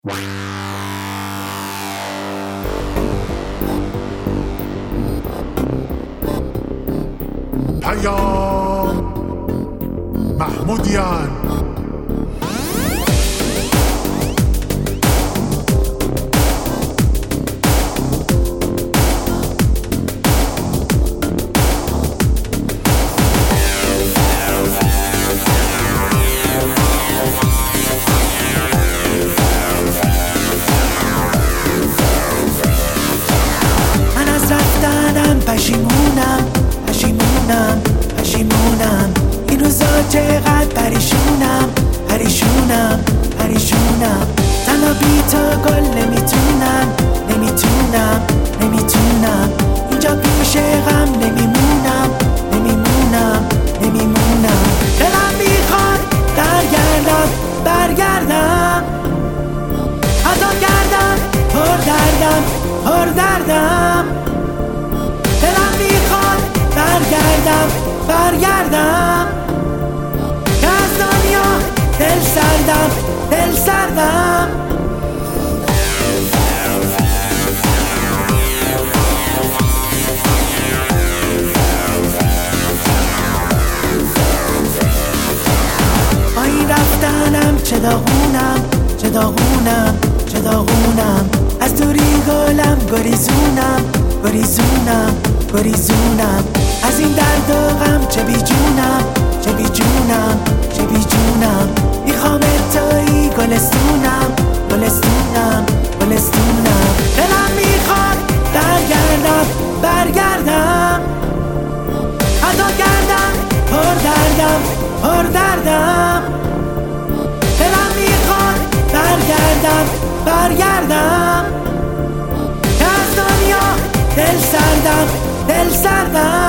پیام محمودیان. من از رفتنم پشیمونم این روزا چقدر پریشونم تنها بی تو گل نمیتونم اینجا پیش غم نمیمونم دلم میخواد برگردم حتی گردم پر دردم دلم میخواد برگردم که از دنیا دل سردم با این رفتنم چه داغونم از دوری گلم گریزونم از این درد و غم چه بیجونم میخوام تویی گلستونم دلم میخواد برگردم حتی گردم پر دردم دلم میخواد برگردم که از دنیا دل سردم